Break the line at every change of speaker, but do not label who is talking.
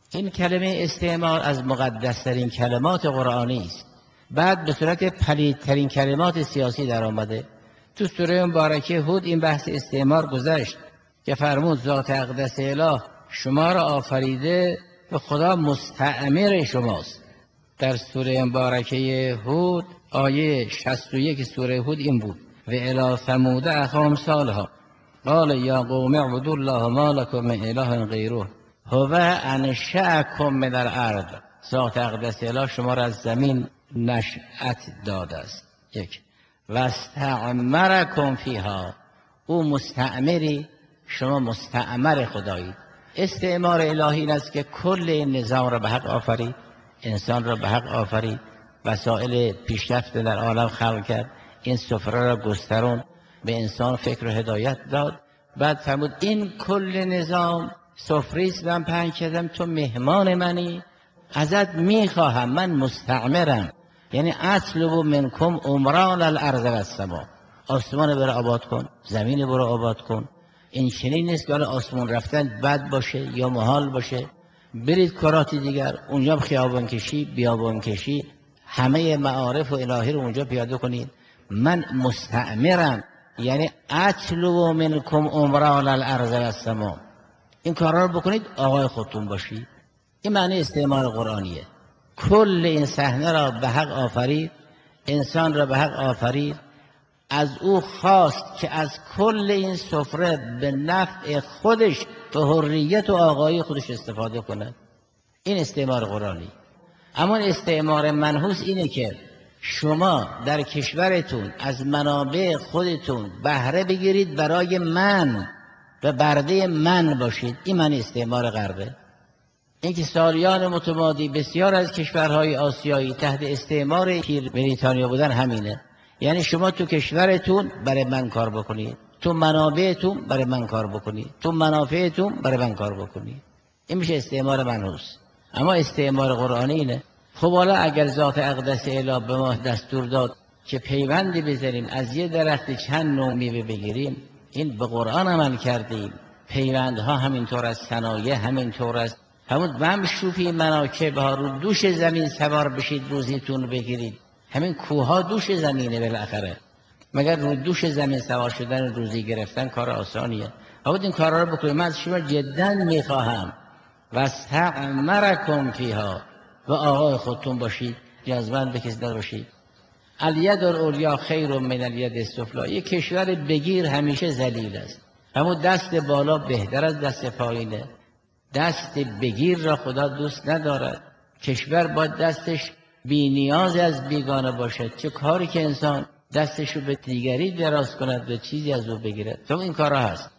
این کلمه استعمار از مقدس‌ترین کلمات قرآنی است. بعد به صورت پلیدترین کلمات سیاسی در آمده. تو سوره مبارکه هود این بحث استعمار گذشت که فرمود ذات اقدس اله شما را آفریده و خدا مستعمر شماست. در سوره مبارکه هود آیه 61 سوره هود این بود: و الی ثمود اخاهم صالحا قال یا قوم اعبدوا الله ما لكم من اله غیره هو انشأکم من الارض. ذات اقدس اله شما را از زمین نشأت داده است. یک و استعمرکم فیها، او مستعمری شما مستعمر خدایید. استعمار الهی این است که کل این نظام را به حق آفرید، انسان را به حق آفرید، وسایل پیشرفت در عالم خلق کرد، این سفره را گسترون، به انسان فکر و هدایت داد. بعد فرمود این کل نظام سفریست من پهن کردم، تو مهمان منی، ازت میخواهم، من مستعمرم، یعنی اطلب منکم عمران الارض و السما. آسمان برو آباد کن، زمین برو آباد کن. این چنین نیست که آسمان رفتن بد باشه یا محال باشه. برید کراتی دیگر، اونجا خیابان کشی، بیابان کشی، همه معارف و الهی رو اونجا پیاده کنید. من مستعمرم، یعنی اطلب منکم عمران الارض و السما. این کارا رو بکنید آقای خودتون باشید. این معنی استعمار قرآنیه. کل این صحنه را به حق آفرید، انسان را به حق آفرید، از او خواست که از کل این سفره به نفع خودش، به حریت و آقایی خودش استفاده کند. این استعمار قرآنی. اما استعمار منحوس اینه که شما در کشورتون از منابع خودتون بهره بگیرید برای من و برده من باشید. این معنی استعمار غربه. این که سالیان متمادی بسیار از کشورهای آسیایی تحت استعمار پیر بریتانیا بودن همینه. یعنی شما تو کشورتون برای من کار بکنید، تو منابعتون برای من کار بکنید، تو منافعتون برای من کار بکنید. این میشه استعمار منحوس. اما استعمار قرآنی اینه. خب حالا اگر ذات اقدس اله به ما دستور داد که پیوندی بذاریم، از یه درخت چند نوع میوه بگیریم، این به قرآن عمل کردیم. پیوندها همینطور است، صنایع همینطور است. همون بمشو فی مناکبها، رو دوش زمین سوار بشید روزیتون بگیرید. همین کوها دوش زمینه بالاخره. مگر رو دوش زمین سوار شدن روزی گرفتن کار آسانیه؟ اما این کارا رو بکنید. من از شما جدا میخواهم و استعمرکم فیها، و آقای خودتون باشید، نیازمند به کسی نباشید. الید العلیا خیر من الید السفلی. یک کشور بگیر همیشه ذلیل است، اما دست بالا بهتر از دست پایینه. دست بگیر را خدا دوست ندارد. کشور باید دستش بی نیاز از بیگانه باشد. چه کاری که انسان دستشو به دیگری دراز کند و چیزی از او بگیرد. تو این کارا هست.